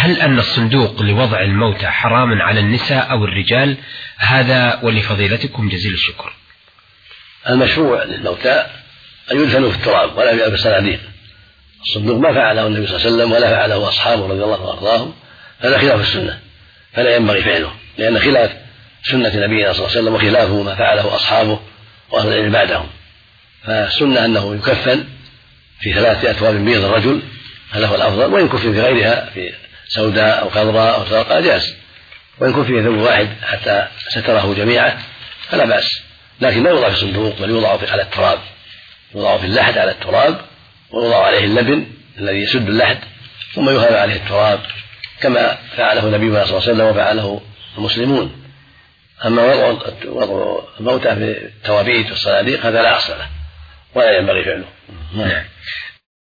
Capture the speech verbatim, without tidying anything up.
هل أن الصندوق لوضع الموتى حرام على النساء أو الرجال؟ هذا ولفضيلتكم جزيل الشكر. المشروع للموتى أن يدفنوا في التراب ولا يبقى بالصناديق. الصندوق ما فعله النبي صلى الله عليه وسلم ولا فعله أصحابه رضي الله عنهم وأرضاهم، هذا خلاف السنة فلا ينبغي فعله، لأن خلاف سنة نبينا صلى الله عليه وسلم وخلافه ما فعله أصحابه وأهل العلم بعدهم. فالسنة أنه يكفن في ثلاثة أثواب بيض الرجل، هذا هو الأفضل، وإن كفن في غيرها في سوداء أو خضراء أو زرقاء جاز، وإن كفن في ثوب واحد حتى ستره جميعا فلا بأس، لكن لا يوضع في الصندوق بل يوضع على التراب، يوضع في اللحد على التراب ويوضع عليه اللبن الذي يسد اللحد ثم يهاب عليه التراب كما فعله نبينا صلى الله عليه وسلم وفعله المسلمون. أما وضع الموتى في التوابيت والصناديق هذا لا أصل له ولا ينبغي فعله. نعم.